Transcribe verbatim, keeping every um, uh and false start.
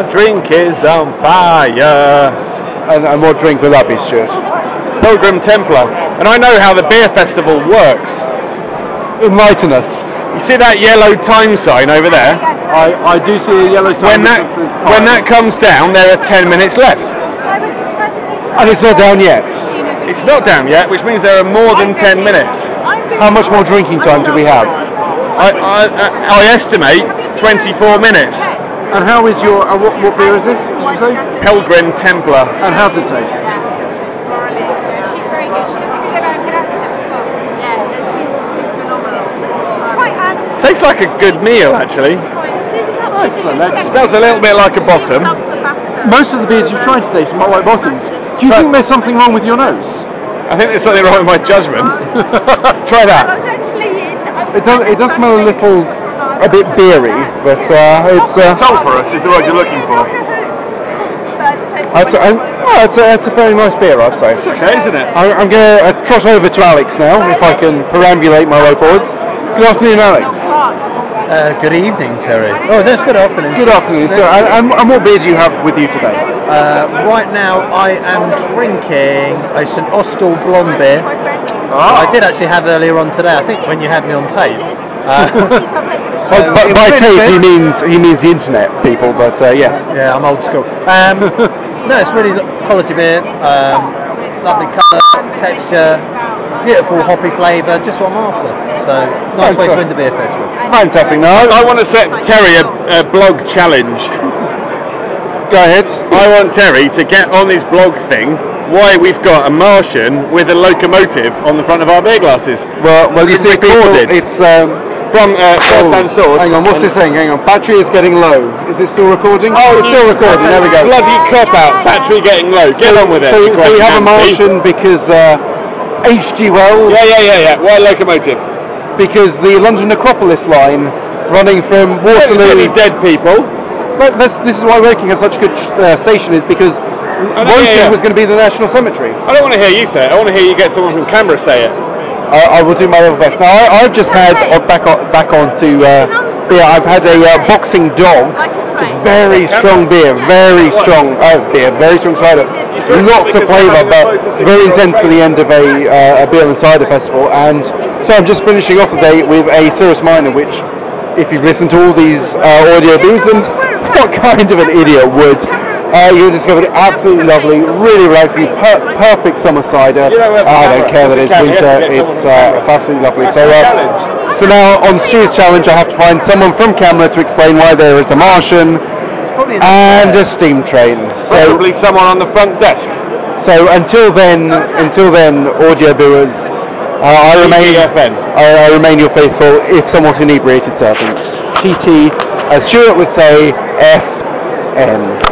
My drink is on fire. And, and what drink will that be, Stuart? Pilgrim Templar. And I know how the beer festival works. Enlighten us. You see that yellow time sign over there? I, I do see a yellow sign. When that, when that comes down, there are ten minutes left. And it's not down yet? It's not down yet, which means there are more than ten minutes. How much more drinking time do we have? I, I, I estimate twenty-four minutes. And how is your, uh, what, what beer is this, did you say? Pilgrim Templar. And how does it taste? Tastes like a good meal, actually. Excellent. It smells a little bit like a bottom. Most of the beers you've tried today smell like bottoms. Do you Try, think there's something wrong with your nose? I think there's something wrong with my judgment. Try that. It does. It does smell a little, a bit beery, but uh, it's. Uh, Sulphurous is the word you're looking for. I'd say, oh, it's, a, it's a very nice beer, I'd say. It's okay, isn't it? I, I'm going to uh, trot over to Alex now, if I can perambulate my way forwards. Good afternoon, Alex. Uh, good evening, Terry. Oh, that's good afternoon. Good afternoon, sir. And, and what beer do you have with you today? Uh, right now, I am drinking a Saint Austell blonde beer. Ah. I did actually have earlier on today. I think when you had me on tape. Uh, so oh, by by tape, he means he means the internet, people. But uh, yes. Yeah, I'm old school. Um, no, it's really quality beer. Um, lovely colour, texture, beautiful hoppy flavour. Just what I'm after. So nice way to win the beer festival. Fantastic. Now I want to set Terry a, a blog challenge. Go ahead. I want Terry to get on his blog thing why we've got a Martian with a locomotive on the front of our beer glasses. Well, well, you it's see, recorded. People, it's um, from uh, first-hand oh, source. Hang on, what's this saying? Hang on, battery is getting low. Is it still recording? Oh, it's still recording. There we go. Bloody cop out. Battery getting low. Get so, on with it. So, so we have a Martian because uh, H G Wells. Yeah, yeah, yeah, yeah. Why locomotive? Because the London Acropolis line running from Waterloo. Really dead people. But this, this is why Woking has such a good uh, station, is because Woking yeah, yeah. was going to be the National Cemetery. I don't want to hear you say it. I want to hear you get someone from Canberra say it. I, I will do my level best. Now, I, I've just had uh, back on, back on to uh, beer. I've had a uh, Boxing Dog, very strong beer, very strong oh, beer, very strong cider. Lots of flavour, but very intense for the end of a, uh, a beer and cider festival. And so I'm just finishing off today with a Cirrus Minor, which, if you've listened to all these uh, audio booths, and what kind of an idiot would? Uh, you discovered it absolutely lovely, really relaxing, per- perfect summer cider. Uh, I don't care that it's winter, it's, uh, it's absolutely lovely. So, uh, so now on Stu's challenge, I have to find someone from Camera to explain why there is a Martian and a steam train. So, Probably someone on the front desk. so until then, until then, audio viewers, uh, I remain, I, I remain your faithful, if somewhat inebriated servant. T T, as Stuart would say, F N.